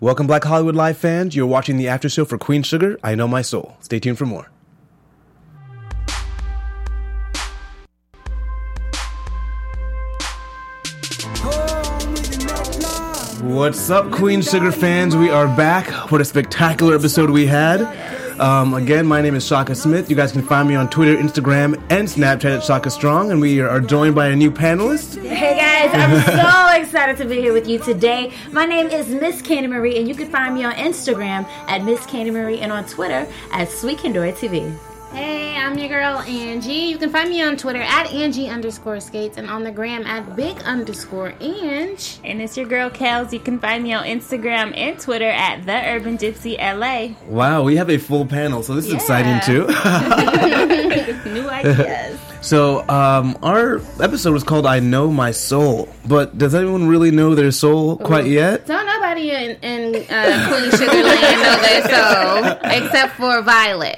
Welcome, Black Hollywood Live fans. You're watching the after show for Queen Sugar, I Know My Soul. Stay tuned for more. What's up, Queen Sugar fans? We are back. What a spectacular episode we had. Again, my name is Shaka Smith. You guys can find me on Twitter, Instagram, and Snapchat at Shaka Strong, and we are joined by a new panelist. Hey guys, I'm so excited to be here with you today. My name is Miss Candy Marie, and you can find me on Instagram at Miss Candy Marie and on Twitter at Sweet Kendora TV. Hey, I'm your girl Angie. You can find me on Twitter at Angie_Skates and on the gram at Big_Ange. And it's your girl Kels. You can find me on Instagram and Twitter at The Urban Gypsy LA. Wow, we have a full panel, so this is exciting too. New ideas. So, our episode was called I Know My Soul, but does anyone really know their soul quite yet? Don't nobody in Queen Sugar Land know their soul, except for Violet.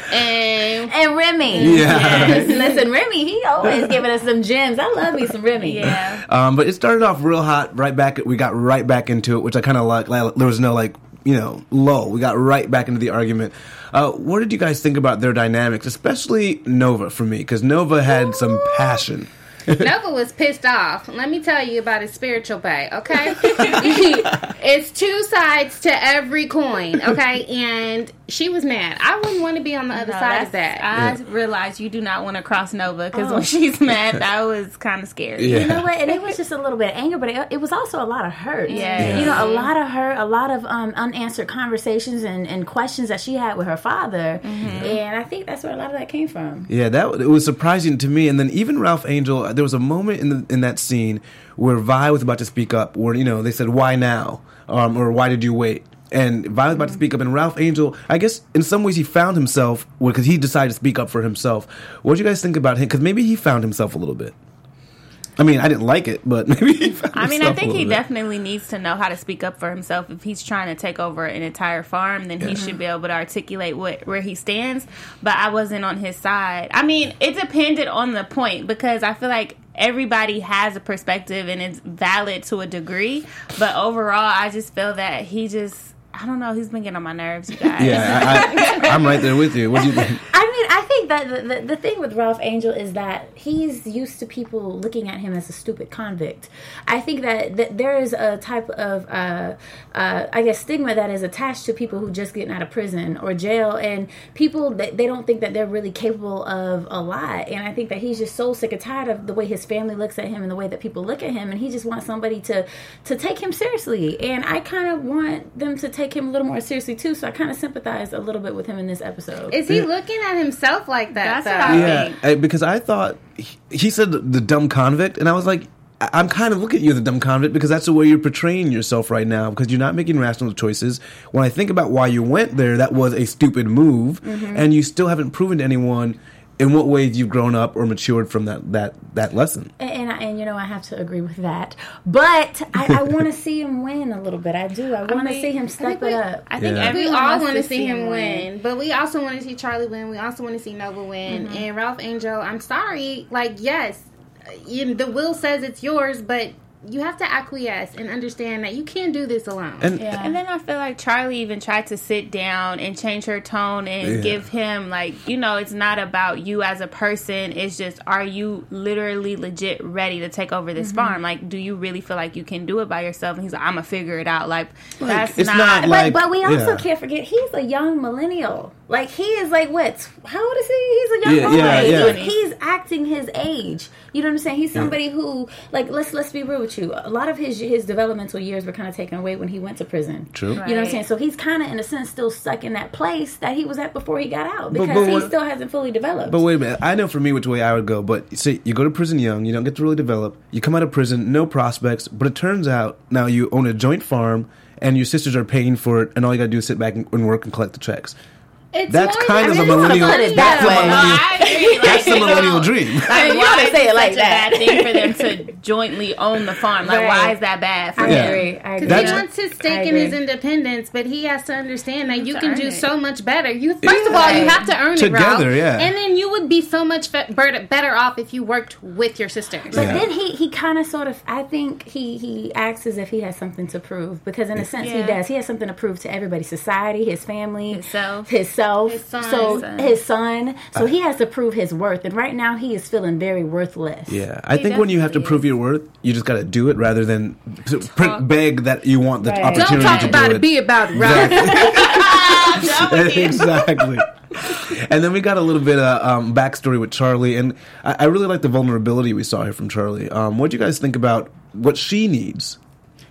And Remy. Yeah. Yes. Listen, Remy, he always giving us some gems. I love me some Remy. Yeah. But it started off real hot, we got right back into it, which I kind of like. There was no, lull. We got right back into the argument. What did you guys think about their dynamics, especially Nova for me? Because Nova had some passion. Nova was pissed off. Let me tell you about his spiritual pay, okay? It's two sides to every coin, okay? And she was mad. I wouldn't want to be on the other side of that. I realized you do not want to cross Nova because when she's mad, that was kind of scary. Yeah. You know what? And it was just a little bit of anger, but it was also a lot of hurt. Yeah. You know, a lot of hurt, a lot of unanswered conversations and questions that she had with her father. Mm-hmm. And I think that's where a lot of that came from. Yeah, it was surprising to me. And then even Ralph Angel, there was a moment in that scene where Vi was about to speak up, where, they said, why now? Or why did you wait? And Vi was about to speak up, and Ralph Angel, I guess in some ways he found himself, because he decided to speak up for himself. What did you guys think about him? Because maybe he found himself a little bit. I mean, I didn't like it, but maybe he found himself I think he bit. Definitely needs to know how to speak up for himself. If he's trying to take over an entire farm, then he should be able to articulate where he stands. But I wasn't on his side. I mean, it depended on the point, because I feel like everybody has a perspective and it's valid to a degree. But overall, I just feel that I don't know, he's been getting on my nerves, you guys. Yeah, I'm right there with you. What do you think? I think that the thing with Ralph Angel is that he's used to people looking at him as a stupid convict. I think that there is a type of, stigma that is attached to people who just getting out of prison or jail, and people, they don't think that they're really capable of a lot. And I think that he's just so sick and tired of the way his family looks at him and the way that people look at him, and he just wants somebody to take him seriously. And I kind of want them to take him a little more seriously too, so I kind of sympathize a little bit with him in this episode. Is he looking at himself like that? That's what I think. Because I thought he said the dumb convict, and I was like, I'm kind of looking at you as a dumb convict, because that's the way you're portraying yourself right now, because you're not making rational choices. When I think about why you went there, that was a stupid move, and you still haven't proven to anyone in what ways you've grown up or matured from that lesson. And I have to agree with that. But I want to see him win a little bit. I do. I want to see him step it up. I think we everyone all wants want to see him win. But we also want to see Charlie win. We also want to see Nova win. And Ralph Angel, I'm sorry. Yes, the will says it's yours, but you have to acquiesce and understand that you can't do this alone. And then I feel like Charlie even tried to sit down and change her tone and give him, it's not about you as a person. It's just, are you literally legit ready to take over this farm? Do you really feel like you can do it by yourself? And he's like, I'm going to figure it out. That's it's not but we also can't forget, he's a young millennial. He is what? How old is he? He's a young boy. Yeah. He's acting his age. You know what I'm saying? He's somebody who, let's be real with you. A lot of his developmental years were kind of taken away when he went to prison. True. You know what I'm saying? So he's kind of, in a sense, still stuck in that place that he was at before he got out, because he still hasn't fully developed. But wait a minute. I know for me which way I would go, but say you go to prison young, you don't get to really develop. You come out of prison, no prospects, but it turns out now you own a joint farm and your sisters are paying for it, and all you got to do is sit back and work and collect the checks. It's That's more kind than- of a millennial. put it That's that a way. millennial. I agree. Like, That's the you millennial know, dream. Like, You why gotta is say it it like such a bad that. thing for them to jointly own the farm? Like, Right. why is that bad for I Yeah. them? agree. I agree. Because he That's- wants his I stake in agree. his independence, but he has to understand that you to can earn do it. so much better. First of all, you Right. have to earn it, Together, Ralph. yeah. And then you would be so much better off if you worked with your sisters. But Yeah. then he kind of sort of, I think he acts as if he has something to prove, because in a sense he Yeah. does. He has something to prove to everybody, society, his family, Himself. His son. his son. So he has to prove his worth, and right now he is feeling very worthless. Yeah, I think when you have to definitely prove your worth, you just got to do it rather than beg that you want the Right. opportunity Don't talk to about do it, be about it, Ralph. Exactly. And then we got a little bit of backstory with Charlie, and I really like the vulnerability we saw here from Charlie. What do you guys think about what she needs?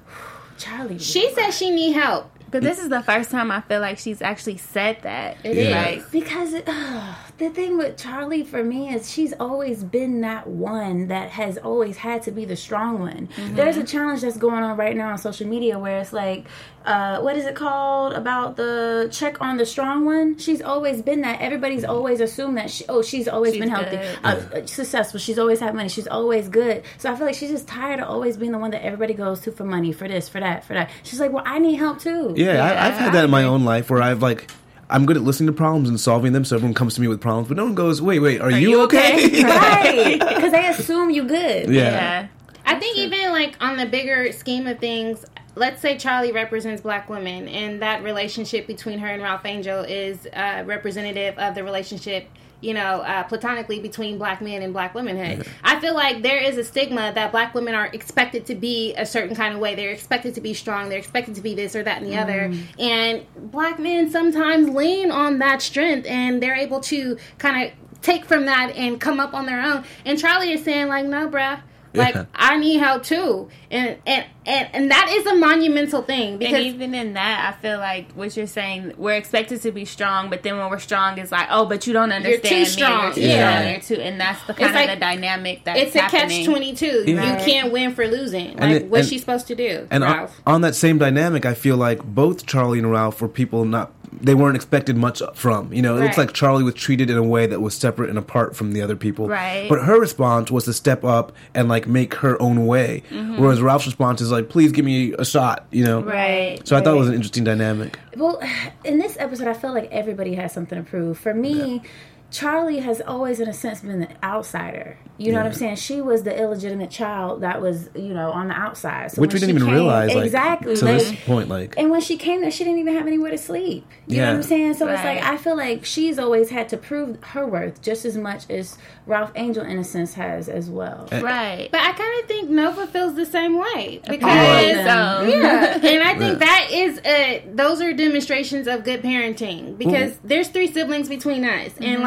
Charlie. She says she need help. But this is the first time I feel like she's actually said that. It Yeah. is. Like, Because the thing with Charlie for me is she's always been that one that has always had to be the strong one. There's a challenge that's going on right now on social media where it's like, what is it called about the check on the strong one? She's always been that. Everybody's always assumed that she's always She's been healthy, successful. She's always had money. She's always good. So I feel like she's just tired of always being the one that everybody goes to for money, for this, for that, for that. She's like, well, I need help too. Yeah, I've had that in my own life where I'm good at listening to problems and solving them, so everyone comes to me with problems, but no one goes, wait, are you okay? Right, because they assume you good. Yeah. yeah. I think even like on the bigger scheme of things, let's say Charlie represents black women, and that relationship between her and Ralph Angel is representative of the relationship, platonically between black men and black womanhood. Yeah. I feel like there is a stigma that black women are expected to be a certain kind of way. They're expected to be strong. They're expected to be this or that and the other. And black men sometimes lean on that strength, and they're able to kind of take from that and come up on their own. And Charlie is saying like, no, bruh. Like, Yeah. I need help too, and that is a monumental thing, because And even in that, I feel like what you're saying, we're expected to be strong, but then when we're strong, it's like, oh, but you don't understand too me. strong. You're too Yeah. strong. You're too, and that's the kind like- of the dynamic that's it's a happening. catch-22. Yeah. You can't win for losing. And Like, it- what's and- she supposed to do, And Ralph? on that same dynamic, I feel like both Charlie and Ralph were people they weren't expected much from. It looks Right. like Charlie was treated in a way that was separate and apart from the other people. Right. But her response was to step up and make her own way. Whereas Ralph's response is like, please give me a shot, Right. So I thought it was an interesting dynamic. Well, in this episode, I feel like everybody has something to prove. For me, Charlie has always, in a sense, been the outsider. You know what I'm saying? She was the illegitimate child that was, on the outside. So Which we when didn't she even came- realize, exactly. to this point, And when she came there, she didn't even have anywhere to sleep. You know Yeah. what I'm saying? So it's like, Right. I feel like she's always had to prove her worth just as much as Ralph Angel, in a sense, has as well. Right. But I kind of think Nova feels the same way, because Apparently so. yeah, and I think Yeah. that is those are demonstrations of good parenting, because there's 3 siblings between us, and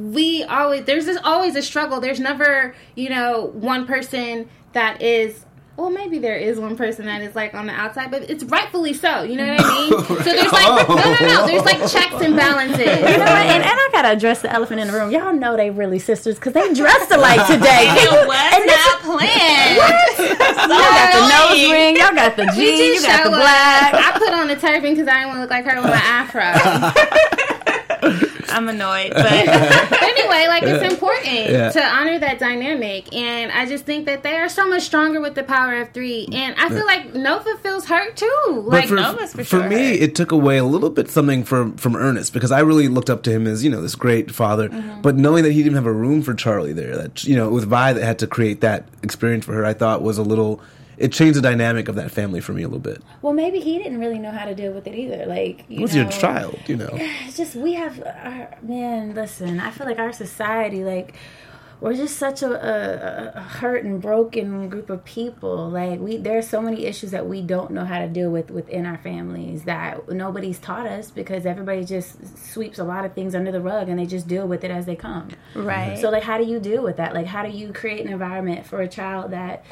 there's always a struggle. There's never one person that is. Well, maybe there is one person that is on the outside, but it's rightfully so. You know what I mean? So there's no. There's checks and balances. You know what? And I gotta address the elephant in the room. Y'all know they really sisters because they dressed alike today. It was not planned. Y'all got the nose ring. Y'all got the jeans. You got the black. I put on a turban because I didn't want to look like her with my afro. I'm annoyed, but Anyway, it's important Yeah. to honor that dynamic, and I just think that they are so much stronger with the power of 3. And I feel like Nova feels hurt too. But Nova's for for sure me, hurt. it took away a little bit something from Ernest, because I really looked up to him as this great father. But knowing that he didn't have a room for Charlie there, that it was Vi that had to create that experience for her, I thought was a little. It changed the dynamic of that family for me a little bit. Well, maybe he didn't really know how to deal with it either. What's your child? It's just we have, man. Listen, I feel like our society, we're just such a hurt and broken group of people. There are so many issues that we don't know how to deal with within our families that nobody's taught us, because everybody just sweeps a lot of things under the rug and they just deal with it as they come. right. So how do you deal with that? How do you create an environment for a child that,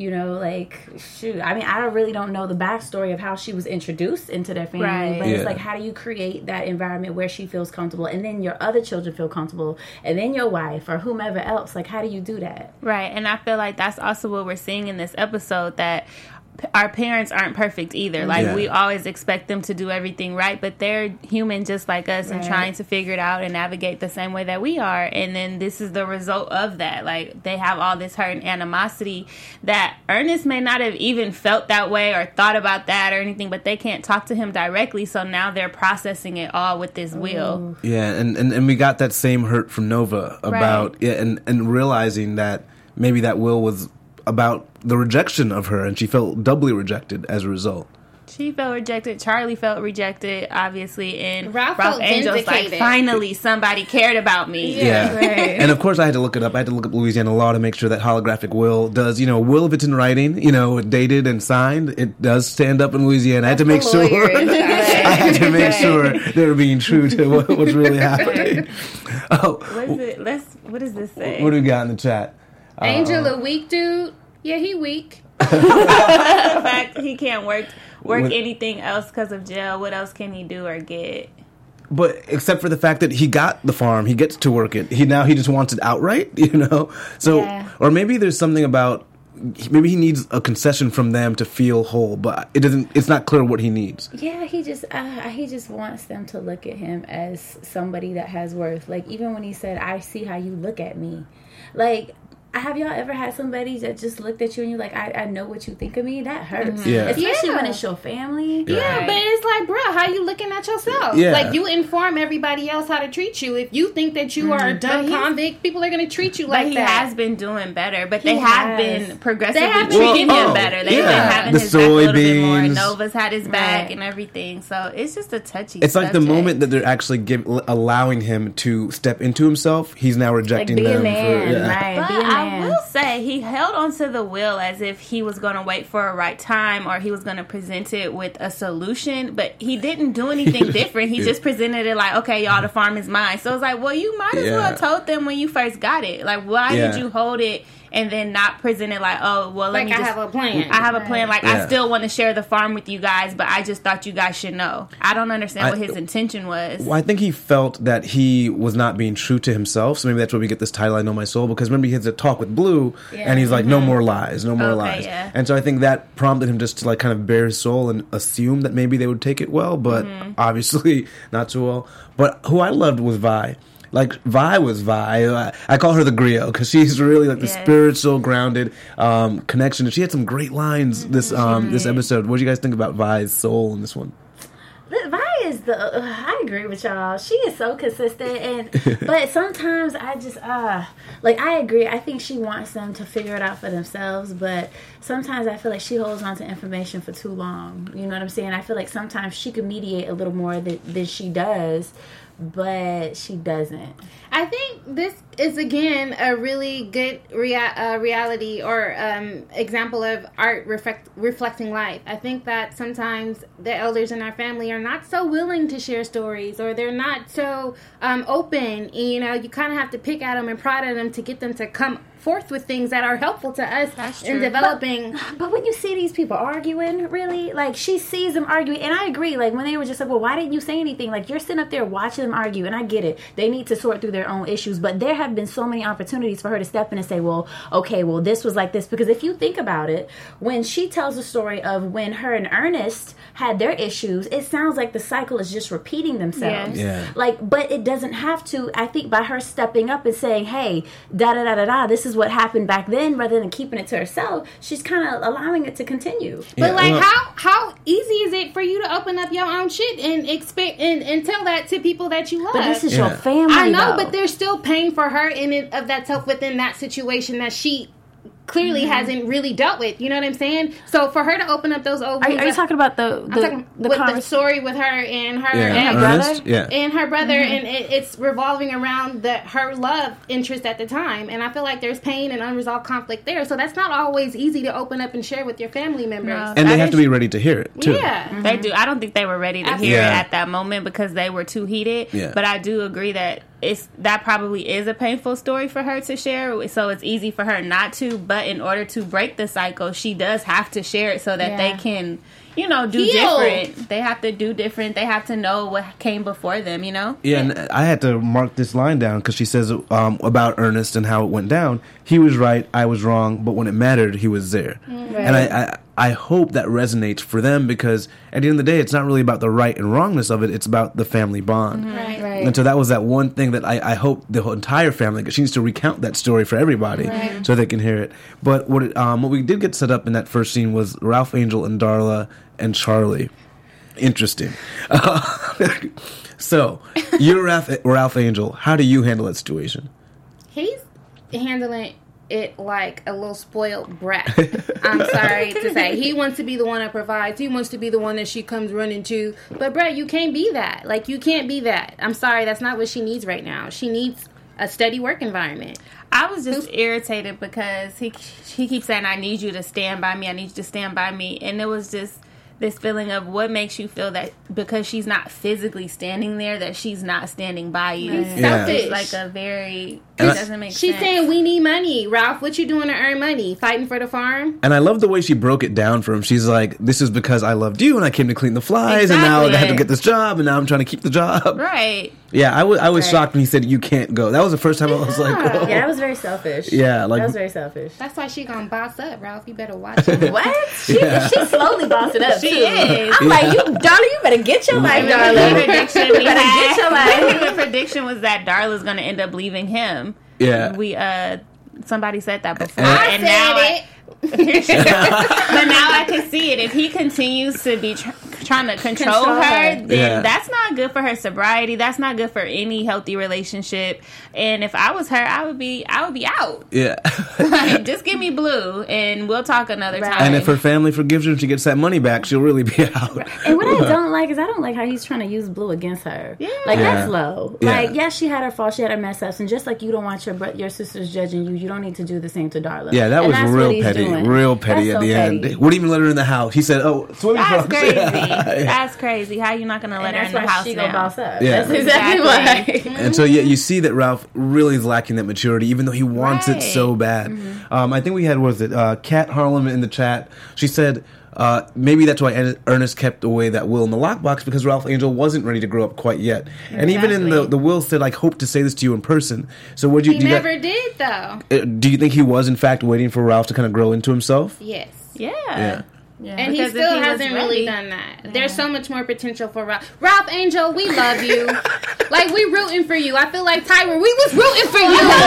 shoot, I mean, I really don't know the backstory of how she was introduced into their family, Right. but it's Yeah. how do you create that environment where she feels comfortable, and then your other children feel comfortable, and then your wife or whomever else, how do you do that? Right, and I feel like that's also what we're seeing in this episode, that our parents aren't perfect either. Like, Yeah. we always expect them to do everything right, but they're human just like us and trying to figure it out and navigate the same way that we are. And then this is the result of that. Like, they have all this hurt and animosity that Ernest may not have even felt that way or thought about that or anything, but they can't talk to him directly, so now they're processing it all with this will. Yeah, and we got that same hurt from Nova about and realizing that maybe that will was about the rejection of her, and she felt doubly rejected as a result. She felt rejected. Charlie felt rejected, obviously, and Ralph Ralph felt Angel's like, vindicated. finally somebody cared about me. Yeah. Right. And of course I had to look it up. I had to look up Louisiana law to make sure that holographic will does, will if it's in writing, dated and signed, it does stand up in Louisiana. I had to make sure I had to make sure they were being true to what's really happening. Oh, What does this say? what do we got in the chat? Angel a weak dude. Yeah, he weak. The fact he can't work With- anything else because of jail. What else can he do or get? But except for the fact that he got the farm, he gets to work it. He just wants it outright, So, Yeah. or maybe there's something about maybe he needs a concession from them to feel whole, but it's not clear what he needs. Yeah, he just wants them to look at him as somebody that has worth. Like, even when he said, "I see how you look at me," like. Have y'all ever had somebody that just looked at you and you're like, I know what you think of me? That hurts. Yeah. Especially Yeah. when it's your family. Yeah, Right. but it's like, bro, how you looking at yourself? Yeah. Like, you inform everybody else how to treat you. If you think that you are a dumb But he's- convict, people are going to treat you But like he that. has been doing better. But He they have has. been progressively They have treating Well, him better. They've yeah. been having The his back a little bit more. soybeans. Nova's had his back Right. and everything. So it's just a touchy It's like the subject. moment that they're actually allowing him to step into himself, he's now Like, rejecting be a them. man, right? But Be a I man. will say he held onto the will as if he was going to wait for a right time or he was going to present it with a solution. But he didn't do anything different. He just presented it like, okay, y'all, the farm is mine. So it's like, well, you might as well Yeah. have told them when you first got it. Like, why Yeah. did you hold it and then not present it like, oh, well, let Like, me I just... have a plan. I have a plan. Like, Yeah. I still want to share the farm with you guys, but I just thought you guys should know. I don't understand what I- his intention was. Well, I think he felt that he was not being true to himself, so maybe that's where we get this title, I Know My Soul, because remember he has a talk with Blue, and he's like, no more lies, no more Okay, lies. yeah. And so I think that prompted him just to like kind of bare his soul and assume that maybe they would take it well, but obviously not so well. But who I loved was Vi. Like, Vi was Vi. I call her the griot because she's really like the Yes. spiritual, grounded connection. And she had some great lines this episode. What do you guys think about Vi's soul in this one? Vi is I agree with y'all. She is so consistent, but sometimes I just I agree. I think she wants them to figure it out for themselves, but sometimes I feel like she holds on to information for too long. You know what I'm saying? I feel like sometimes she could mediate a little more than she does, but she doesn't. I think this is again a really good reality or example of art reflecting life. I think that sometimes the elders in our family are not so willing to share stories, or they're not so open. You kind of have to pick at them and prod at them to get them to come forth with things that are helpful to us That's in true. developing. But when you see these people arguing, really, like, she sees them arguing, and I agree, like, when they were just like, well, why didn't you say anything? Like, you're sitting up there watching them argue, and I get it. They need to sort through their own issues, but there have been so many opportunities for her to step in and say, well, okay, well, this was like this. Because if you think about it, when she tells the story of when her and Ernest had their issues, it sounds like the cycle is just repeating themselves. Yes. Yeah. Like, but it doesn't have to. I think by her stepping up and saying, hey, da-da-da-da-da, this is what happened back then, rather than keeping it to herself, she's kind of allowing it to continue. But Yeah, well- how easy is it for you to open up your own shit and expect and tell that to people that you love? But this is Yeah. your family, I know, though. but there's still pain for her in it of that self within that situation that she clearly hasn't really dealt with. You know what I'm saying? So for her to open up those old Are wounds, you talking about I'm talking with the conversation? story with her and her Yeah, and her Ernest? brother, Yeah. and her brother, and it's revolving around her love interest at the time. And I feel like there's pain and unresolved conflict there. So that's not always easy to open up and share with your family members. No. And they That have is- to be ready to hear it, too. Yeah. They do. I don't think they were ready to hear Yeah. it at that moment because they were too heated. Yeah. But I do agree that that probably is a painful story for her to share. So it's easy for her not to. But in order to break the cycle, she does have to share it so that they Yeah. can, do Heal. different. They have to do different. They have to know what came before them. Yeah, and I had to mark this line down because she says about Ernest and how it went down. He was right, I was wrong, but when it mattered, he was there. Right. And I hope that resonates for them, because at the end of the day, it's not really about the right and wrongness of it. It's about the family bond. Right. And so that was that one thing that I hope the whole entire family, because she needs to recount that story for everybody so they can hear it. But what we did get set up in that first scene was Ralph Angel and Darla and Charlie. Interesting. So, you're Ralph Angel. How do you handle that situation? He's handling it like a little spoiled brat. I'm sorry to say. He wants to be the one that provides. He wants to be the one that she comes running to. But, Brett, you can't be that. Like, you can't be that. I'm sorry. That's not what she needs right now. She needs a steady work environment. I was just irritated because he keeps saying, I need you to stand by me. I need you to stand by me. And it was just this feeling of what makes you feel that because she's not physically standing there, that she's not standing by you. Right. Selfish. It's like a very... It doesn't make sense. She's saying, we need money. Ralph, what you doing to earn money? Fighting for the farm? And I love the way she broke it down for him. She's like, this is because I loved you and I came to clean the flies, and now I had to get this job, and now I'm trying to keep the job. Right. Yeah, I was shocked when he said, you can't go. That was the first time I was like, whoa. Yeah, that was very selfish. Yeah, like... That was very selfish. That's why she gonna boss up, Ralph. You better watch it. What? She slowly bossed it up, She too. is. I'm like, you better get your life, darling. The prediction we better get your life. The prediction was that Darla's going to end up leaving him. Yeah. We somebody said that before, I and said now it. but now I can see it. If he continues to be trying to control her, then that's not good for her sobriety. That's not good for any healthy relationship. And if I was her, I would be out. Yeah. Like, just give me Blue, and we'll talk another time. And if her family forgives her and she gets that money back, she'll really be out. And what I don't like is I don't like how he's trying to use Blue against her. Yeah. Like, Yeah. that's low. Yeah. Like, yes, she had her fault. She had her mess ups. And just like you don't want your sisters judging you, you don't need to do the same to Darla. Yeah, that And was that's real what he's petty. doing. Real petty That's at so the petty. end. Wouldn't even let her in the house. He said, swimming That's trunks. crazy. Yeah. That's crazy. How you not going to let her And in that's the why house she now? gonna boss up. Yeah. That's exactly Exactly. why. And so, yeah, you see that Ralph really is lacking that maturity, even though he wants it Right. so bad. I think we had, Kat Harlem in the chat. She said, maybe that's why Ernest kept away that will in the lockbox, because Ralph Angel wasn't ready to grow up quite yet. And even in the will said, like, hope to say this to you in person. So would you? He never did, though. Do you think he was, in fact, waiting for Ralph to kind of grow into himself? Yes. Yeah. And he Because if still was hasn't really ready- done that. There's so much more potential for Ralph. Ralph Angel, we love you. Like, we rooting for you. I feel like Tyra, we was rooting for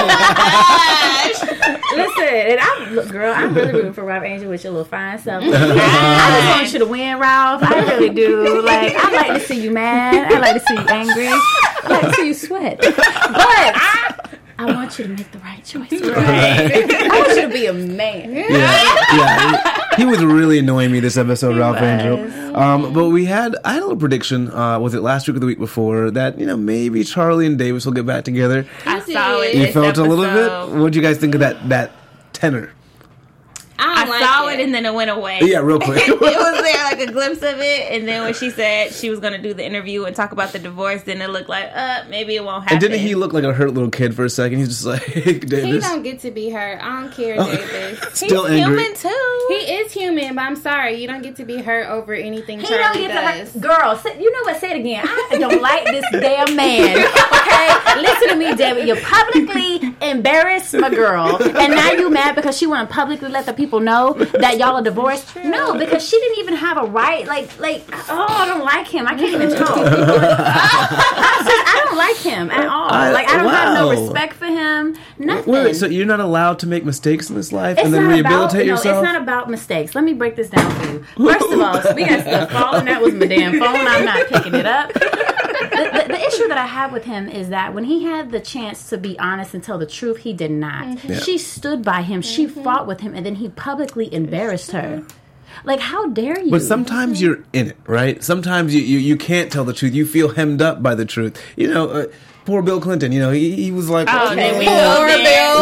you. Listen, and I'm really rooting for Ralph Angel with your little fine self. I just want you to win, Ralph. I really do. Like, I like to see you mad. I like to see you angry. I like to see you sweat. But I want you to make the right choice. Right? I want you to be a man. Yeah. He was really annoying me this episode, Ralph Angel. But I had a little prediction, was it last week or the week before, that, maybe Charlie and Davis will get back together. I saw it. You this felt a little episode. bit? What did you guys think of that tenor? I I saw it and then it went away. Yeah, real quick. It was there, like a glimpse of it, and then when she said she was going to do the interview and talk about the divorce, then it looked like, maybe it won't happen. And didn't he look like a hurt little kid for a second? He's just like, He Davis. don't get to be hurt. I don't care, Davis. Still He's angry. human too. He is human, but I'm sorry. You don't get to be hurt over anything He don't Charlie get does. to girl. You know what? Say it again. I don't like this damn man. Okay, listen to me, David. You publicly embarrassed my girl, and now you mad because she want to publicly let the people know that y'all are divorced. No, because she didn't even have a right. Like, I don't like him. I can't even talk. I don't like him at all. I don't have no respect for him. Nothing. Wait, so you're not allowed to make mistakes in this life It's and then not rehabilitate about, yourself? No, it's not about mistakes. Let me break this down for you. First of all, speaking of stuff falling, that was my damn phone. I'm not picking it up. The issue that I have with him is that when he had the chance to be honest and tell the truth, he did not. Mm-hmm. Yeah. She stood by him. She fought with him, and then he publicly embarrassed her. Like, how dare you? But sometimes you're in it, right? Sometimes you can't tell the truth. You feel hemmed up by the truth. Poor Bill Clinton, he was like... Okay, we Poor go there. Bill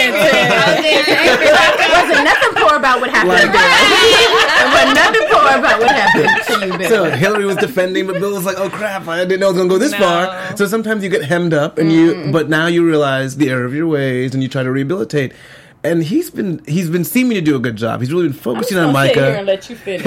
wasn't nothing poor about what happened to Bill. There wasn't nothing poor about what happened to you, Bill. So Hillary was defending, but Bill was like, "Oh crap! I didn't know it was gonna go this No. far." So sometimes you get hemmed up, and but now you realize the error of your ways, and you try to rehabilitate. And he's been seeming to do a good job. He's really been focusing on Micah. Let you finish.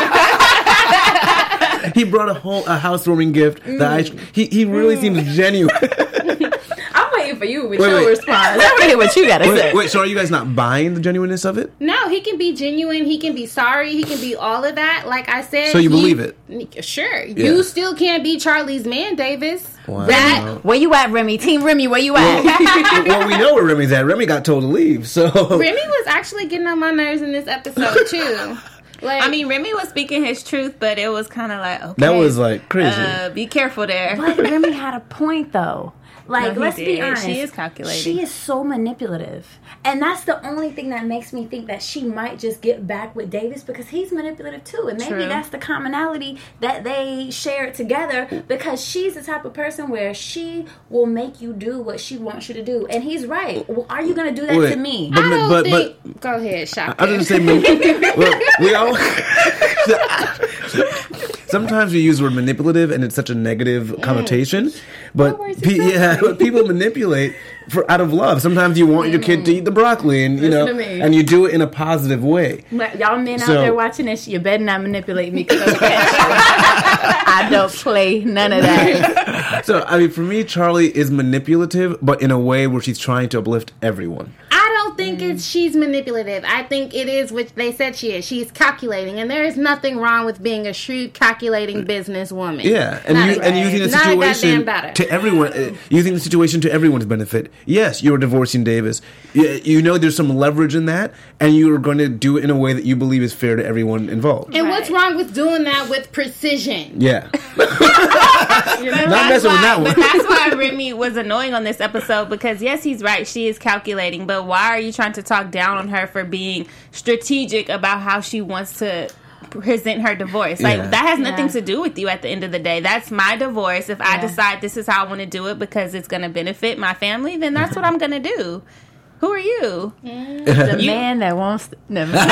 He brought a housewarming gift. He really seems genuine. I'm waiting for you with Wait, your wait. response. I want to hear what you got to say. Wait, so are you guys not buying the genuineness of it? No, he can be genuine. He can be sorry. He can be all of that. Like I said. So you believe it? Sure. You still can't be Charlie's man, Davis. Wow. That Where you at, Remy? Team Remy, where you at? Well, we know where Remy's at. Remy got told to leave, so... Remy was actually getting on my nerves in this episode too. Like, I mean, Remy was speaking his truth, but it was kind of like, okay. That was, like, crazy. Be careful there. But Remy had a point, though. Like, No, he let's be did. honest. She is calculating. She is so manipulative. And that's the only thing that makes me think that she might just get back with Davis because he's manipulative too. And maybe True. that's the commonality that they shared together because she's the type of person where she will make you do what she wants you to do. And he's right. Well, are you going to do that to me? But, I don't but, think. Go ahead, Shaka. I was going to say, well, we all... Sometimes we use the word manipulative and it's such a negative connotation. But but people manipulate out of love. Sometimes you want your kid to eat the broccoli and Listen to me. and you do it in a positive way. Y'all men out So- there watching this, you better not manipulate me because I don't play none of that. So, I mean, for me, Charlie is manipulative, but in a way where she's trying to uplift everyone. I don't think it's she's manipulative. I think it is what they said she is. She's calculating, and there is nothing wrong with being a shrewd, calculating businesswoman. Yeah, and using the Not a goddamn situation better. to everyone, using the situation to everyone's benefit. Yes, you're divorcing Davis. You know there's some leverage in that, and you are going to do it in a way that you believe is fair to everyone involved. And what's wrong with doing that with precision? Yeah, You know? not messing with that But one. that's why Remy was annoying on this episode because, yes, he's right. She is calculating. But why are you trying to talk down on her for being strategic about how she wants to present her divorce? Like, Yeah. that has nothing Yeah. to do with you at the end of the day. That's my divorce. If I decide this is how I want to do it because it's going to benefit my family, then that's what I'm going to do. Who are you? The man that wants to... Never mind.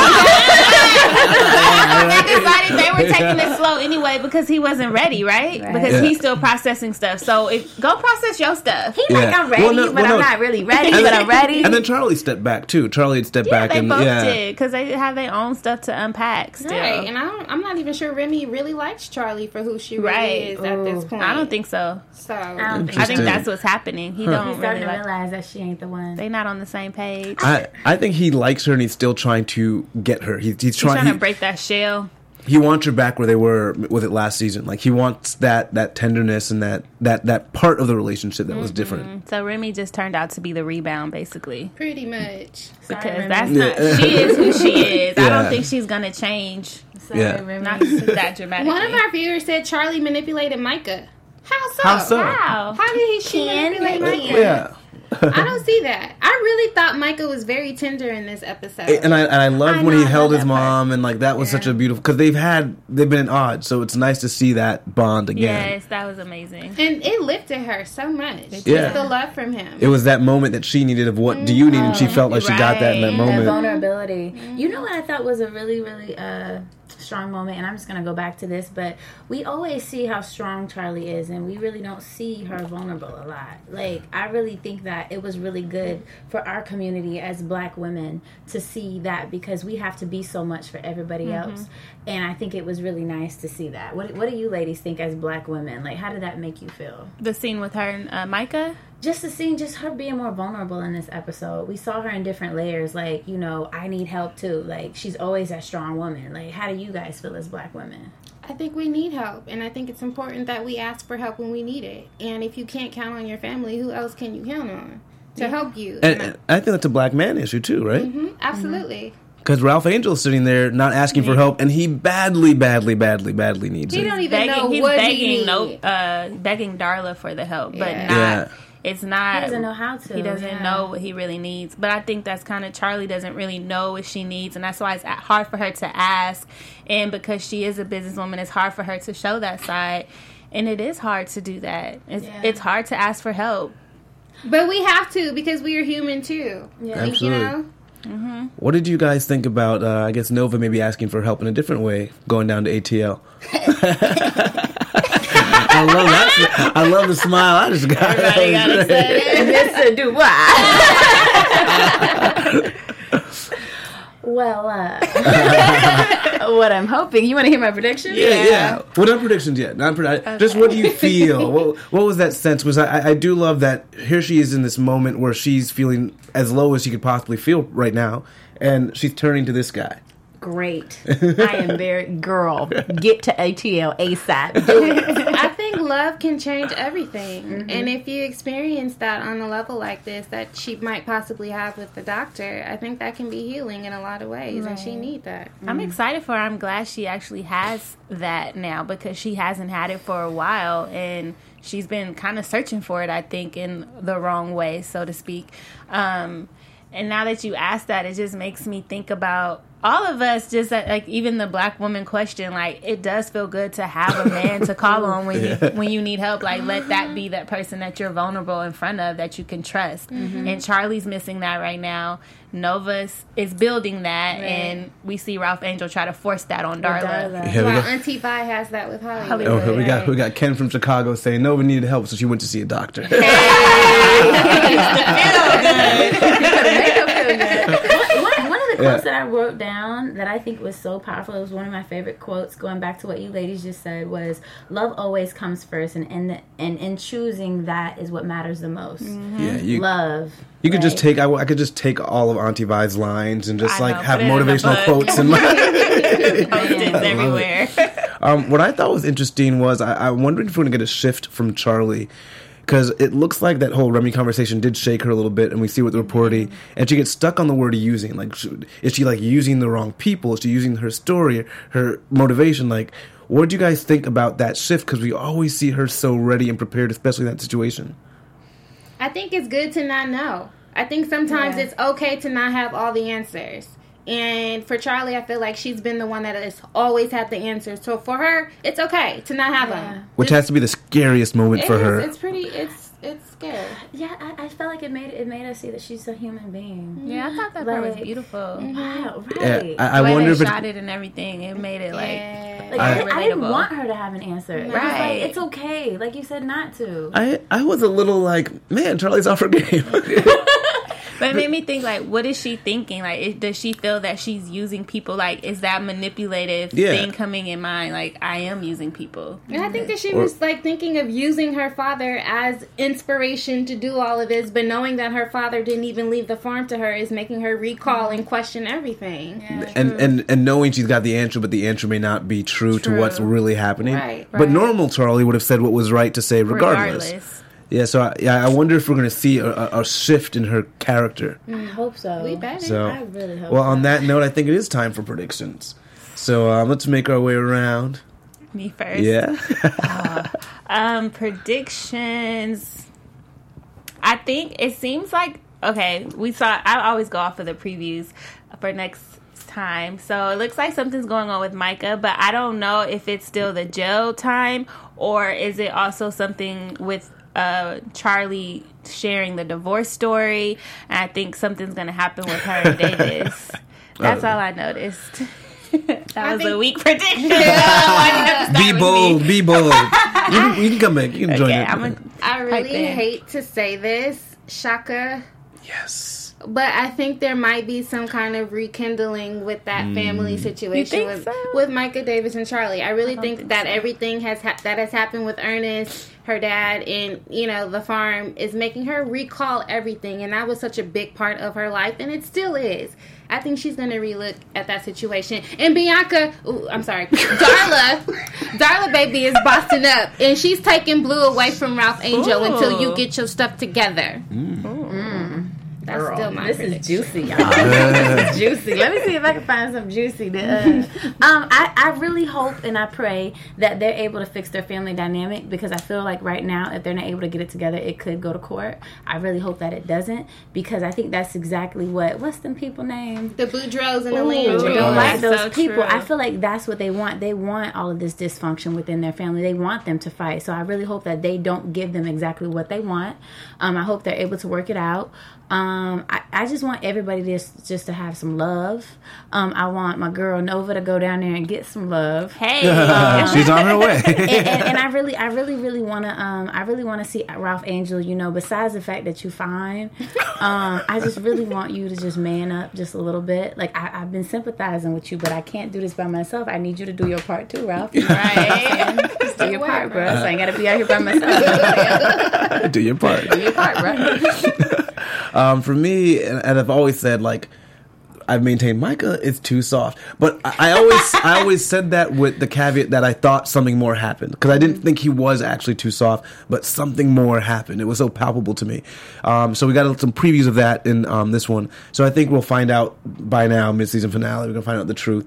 They decided they were taking it slow anyway because he wasn't ready, right? Because Yeah. he's still processing stuff. So go process your stuff. He like, Yeah. I'm ready, Well, no, but well, I'm no. not really ready, but I'm ready. And then Charlie stepped back too. Charlie had stepped back, They and both yeah, did because they have their own stuff to unpack still. Right, and I'm not even sure Remy really likes Charlie for who she really Right. is at this point. I don't think so. so. I don't think I think Interesting. that's what's happening. He don't He's really starting to like. realize that she ain't the one. They not on the same page. I think he likes her, and he's still trying to get her. He's He's trying. trying to break that shell. He wants her back where they were with it last season. Like he wants that tenderness and that part of the relationship that was different. So Remy just turned out to be the rebound, basically, Pretty much. because Remy. that's Yeah. not. She is who she is. I Yeah. don't think she's gonna change. Sorry, Yeah. Remy. Not that dramatically. One of our viewers said Charlie manipulated Micah. How so? How so? Wow. How did she manipulate Micah? Yeah. I don't see that. I really thought Micah was very tender in this episode. And I loved I when know, he I held love his that part. mom and like that was such a beautiful because they've been at odds, so it's nice to see that bond again. Yes, that was amazing. And it lifted her so much. Yeah. Just the love from him. It was that moment that she needed of what do you need, and she felt like she got that in that Right. That moment. vulnerability. You know what I thought was a really, really strong moment, and I'm just gonna go back to this, but we always see how strong Charlie is, and we really don't see her vulnerable a lot. Like, I really think that it was really good for our community as Black women to see that because we have to be so much for everybody else, and I think it was really nice to see that. What do you ladies think as Black women? Like, how did that make you feel? The scene with her and Micah. Just the scene, just her being more vulnerable in this episode. We saw her in different layers. Like, you know, I need help too. Like, she's always that strong woman. Like, how do you guys feel as Black women? I think we need help, and I think it's important that we ask for help when we need it. And if you can't count on your family, who else can you count on to help you? And I think that's a Black man issue too, right? Absolutely. Because Ralph Angel's sitting there not asking for help, and he badly needs He it. don't even know He's what begging, he needs. begging Darla for the help, but Yeah. not. Yeah. It's not. He doesn't know how to. He doesn't Yeah. know what he really needs. But I think that's kind of Charlie doesn't really know what she needs, and that's why it's hard for her to ask. And because she is a businesswoman, it's hard for her to show that side. And it is hard to do that. It's hard to ask for help. But we have to because we are human too. Yeah. Absolutely. You know? What did you guys think about, I guess, Nova maybe asking for help in a different way, going down to ATL? I love that. I love the smile I just got. Everybody got excited. Mr. Dubois. Well, what I'm hoping. You want to hear my prediction? Yeah. Well, not predictions yet. Just what do you feel? What was that sense? Was I do love that here she is in this moment where she's feeling as low as she could possibly feel right now, and she's turning to this guy. Great. I am very girl. Get to ATL ASAP. Do it. I think love can change everything. And if you experience that on a level like this that she might possibly have with the doctor, I think that can be healing in a lot of ways, and she needs that. I'm excited for her. I'm glad she actually has that now because she hasn't had it for a while, and she's been kind of searching for it, I think, in the wrong way, so to speak. And now that you asked that, it just makes me think about all of us, just like even the black woman question, like it does feel good to have a man to call on when you need help. Like let that be that person that you're vulnerable in front of that you can trust. And Charlie's missing that right now. Nova is building that, and we see Ralph Angel try to force that on Darla. Well, Auntie Vi has that with Hollywood. We got Ken from Chicago saying Nova needed help, so she went to see a doctor. One of the quotes that I wrote down that I think was so powerful, it was one of my favorite quotes, going back to what you ladies just said, was love always comes first, and in choosing that is what matters the most. Love. You could just take. I could just take all of Auntie Vi's lines and just have put it in a motivational book. quotes and Post-its everywhere. What I thought was interesting was I'm wondering if we're going to get a shift from Charlie. Because it looks like that whole Remy conversation did shake her a little bit, and we see with the reporting, and she gets stuck on the word using. Like, is she like using the wrong people? Is she using her story, her motivation? Like, what do you guys think about that shift? Because we always see her so ready and prepared, especially in that situation. I think it's good to not know. I think sometimes it's okay to not have all the answers. And for Charlie, I feel like she's been the one that has always had the answers. So for her, it's okay to not have them. Which has to be the scariest moment for her. It's pretty. It's scary. Yeah, I felt like it made us see that she's a human being. Yeah, I thought that part was beautiful. Wow, right. Yeah, I wonder if they shot it and everything. It made it I didn't want her to have an answer. Right. It was like, it's okay, like you said, not to. I was a little like, man, Charlie's off her game. But it made me think, like, what is she thinking? Like, does she feel that she's using people? Like, is that manipulative thing coming in mind? Like, I am using people. And I think that she was, like, thinking of using her father as inspiration to do all of this, but knowing that her father didn't even leave the farm to her is making her recall and question everything. Yeah, and knowing she's got the answer, but the answer may not be true to what's really happening. Right. But normal Charlie would have said what was right to say regardless. Yeah, so I wonder if we're going to see a shift in her character. I hope so. We better. So, I really hope on that note, I think it is time for predictions. So let's make our way around. Me first. Yeah. Predictions. I think it seems like, okay, I always go off of the previews for next time. So it looks like something's going on with Micah, but I don't know if it's still the jail time or is it also something with Charlie sharing the divorce story. And I think something's going to happen with her and Davis. That's all I noticed. That was a weak prediction. Be bold. You can come back. You can join it. I really hate to say this, Shaka. Yes. But I think there might be some kind of rekindling with that family situation with Micah Davis and Charlie. I really think that everything that has happened with Ernest, her dad, and the farm is making her recall everything, and that was such a big part of her life, and it still is. I think she's gonna relook at that situation. And Darla baby is bossing up, and she's taking Blue away from Ralph Angel until you get your stuff together. That's still my prediction. Is juicy, y'all. This is juicy. Let me see if I can find some juicy. I really hope and I pray that they're able to fix their family dynamic, because I feel like right now, if they're not able to get it together, it could go to court. I really hope that it doesn't, because I think that's exactly what's them people named? The Boudreaux and the Landry. We don't like those so people. true. I feel like that's what they want. They want all of this dysfunction within their family. They want them to fight. So I really hope that they don't give them exactly what they want. I hope they're able to work it out. I just want everybody just to have some love. I want my girl Nova to go down there and get some love. Hey, she's on her way. and I really want to see Ralph Angel. You know, besides the fact that you're fine, I just really want you to just man up just a little bit. Like I've been sympathizing with you, but I can't do this by myself. I need you to do your part too, Ralph. right? Just do your part, bro. So I ain't gotta be out here by myself. Do your part. Do your part, bro. For me, and I've always said, like, I've maintained Micah is too soft, but I always said that with the caveat that I thought something more happened, because I didn't think he was actually too soft, but something more happened. It was so palpable to me. So we got some previews of that in this one. So I think we'll find out by now, mid-season finale, we're gonna find out the truth.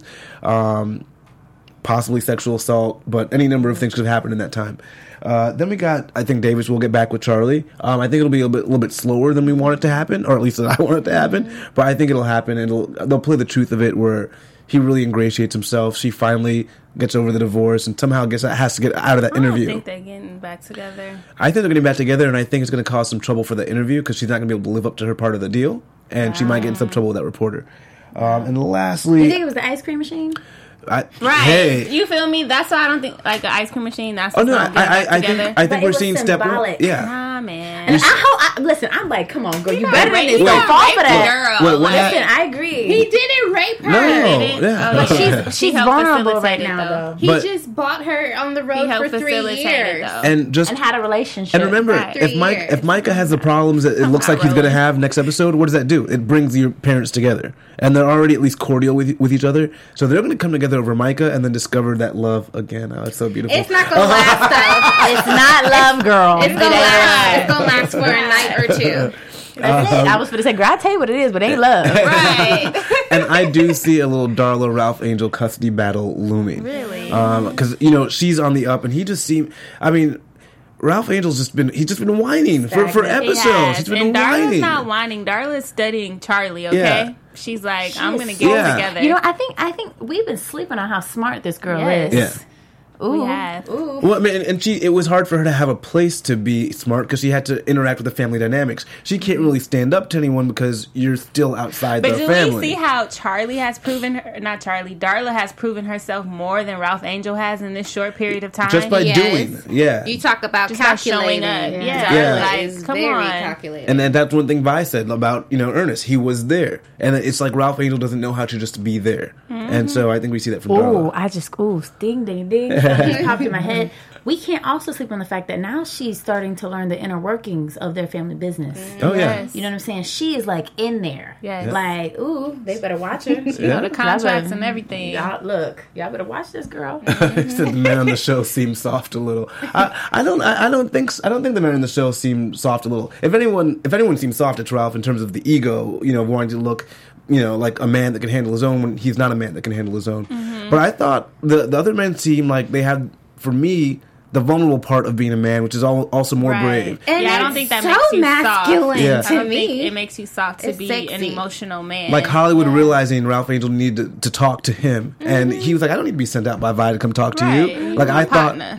Possibly sexual assault, but any number of things could have happened in that time. Then we got, I think Davis will get back with Charlie. I think it'll be a little bit slower than we want it to happen, or at least that I want it to happen. But I think it'll happen, and they'll play the truth of it, where he really ingratiates himself. She finally gets over the divorce, and somehow has to get out of that interview. I think they're getting back together. I think they're getting back together, and I think it's going to cause some trouble for the interview, because she's not going to be able to live up to her part of the deal, and she might get in some trouble with that reporter. And lastly, You think it was the ice cream machine? Right. Hey. You feel me? That's why I don't think, like, an ice cream machine, that's Oh no! not getting back I together. think But it we're was seeing step one. symbolic. Yeah. Nah, man. And listen, I'm like, come on, girl, you You better than this. raped Don't her. fall for Raped that. the girl. Wait, what Listen, happened? I agree. He didn't rape her. No. Did it? Yeah. Oh, But she's helped vulnerable right facilitate it, now, though. though. He But- just bought her on the He road helped for 3 facilitate it, years. though. And just And had a relationship. and remember, Right. if 3 Mike years. if Micah has the problems that it looks like he's going to have next episode, what does that do? It brings your parents together, and they're already at least cordial with each other. So they're going to come together over Micah, and then discover that love again. Oh, it's so beautiful. It's not gonna last though. It's not love, girl. It's gonna last. It's gonna last for a night or two. That's it. I was going to say, girl, I'll tell you what it is, but it ain't love. Right. And I do see a little Darla Ralph Angel custody battle looming. Really? Because she's on the up, and he just seemed. I mean, Ralph Angel's just been whining for Exactly. episodes. He has. He's been And Darla's whining. not whining. Darla's studying Charlie, okay? Yeah. She's like, I'm is going to get so- it together. You know, I think we've been sleeping on how smart this girl Yes. is. Yeah. Ooh. We have. Ooh. Well, I mean, and it was hard for her to have a place to be smart, because she had to interact with the family dynamics. She can't really stand up to anyone because you're still outside But the do family. we see how Charlie has proven her, not Charlie, Darla has proven herself more than Ralph Angel has in this short period of time? Just by Yes. doing, yeah. You talk about Just by calculating. showing up. Yeah. Yeah. Like, Is come very on. calculated. And then that's one thing Vi said about Ernest. He was there, and it's like Ralph Angel doesn't know how to just be there, and so I think we see that from Ooh, Darla. ding, ding, ding. Something just popped in my head. We can't also sleep on the fact that now she's starting to learn the inner workings of their family business. Oh yeah. Yes. You know what I'm saying? She is like in there. Yes. Like, ooh, they better watch her. You know, the contracts and everything. Y'all better watch this girl. He said the men on the show seem soft a little. I don't think the men on the show seem soft a little. If anyone seems soft, it's Ralph in terms of the ego, wanting to look, like a man that can handle his own when he's not a man that can handle his own. But I thought the other men seemed like they had, for me, the vulnerable part of being a man, which is also more brave. And Yeah, I don't it's think that so makes you masculine soft. Yeah. I to don't me. think it makes you soft to It's be an sexy. emotional man. Like Hollywood realizing Ralph Angel needed to talk to him, and he was like, "I don't need to be sent out by Vi to come talk to Right. you." Like You're I my thought, partner.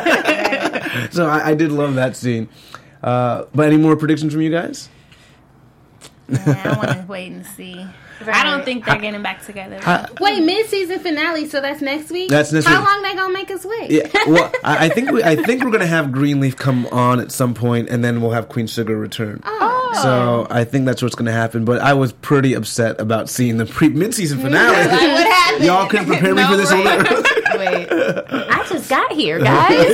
yeah. So I did love that scene. But any more predictions from you guys? Yeah, I want to wait and see. I don't think they're getting back together. Wait, mid-season finale, so that's next week? That's next How week. long they gonna make us wait? Yeah. Well, I think we're gonna have Greenleaf come on at some point, and then we'll have Queen Sugar return. Oh. So I think that's what's gonna happen. But I was pretty upset about seeing the mid-season finale. Like, what happened? Y'all couldn't prepare me for this. Wait, I just got here, guys.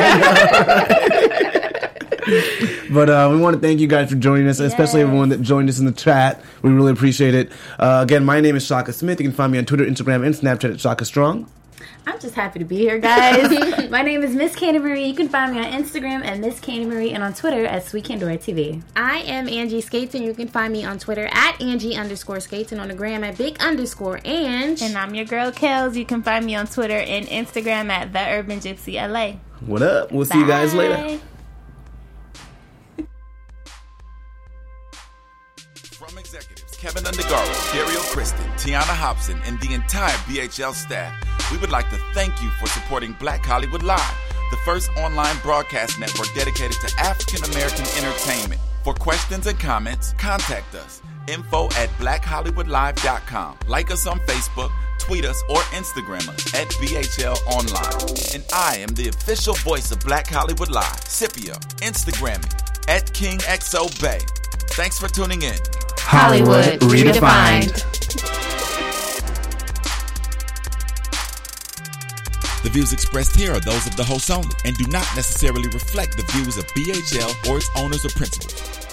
But we want to thank you guys for joining us, especially everyone that joined us in the chat. We really appreciate it. Again, my name is Shaka Smith. You can find me on Twitter, Instagram, and Snapchat at Shaka Strong. I'm just happy to be here, guys. My name is Miss Candy Marie. You can find me on Instagram at Miss Candy Marie and on Twitter at Sweet Candora TV. I am Angie Skates, and you can find me on Twitter at Angie_Skates and on the gram at Big_Ange. And I'm your girl, Kels. You can find me on Twitter and Instagram at The Urban Gypsy LA. What up? We'll see you guys later. Bye. From executives Kevin Undergaro, Dario Kristen, Tiana Hobson, and the entire BHL staff, we would like to thank you for supporting Black Hollywood Live, the first online broadcast network dedicated to African American entertainment. For questions and comments, contact us. info@blackhollywoodlive.com. Like us on Facebook, tweet us, or Instagram us at BHL Online. And I am the official voice of Black Hollywood Live, Scipio, Instagramming at KingXOBay. Thanks for tuning in. Hollywood Redefined. The views expressed here are those of the host only and do not necessarily reflect the views of BHL or its owners or principals.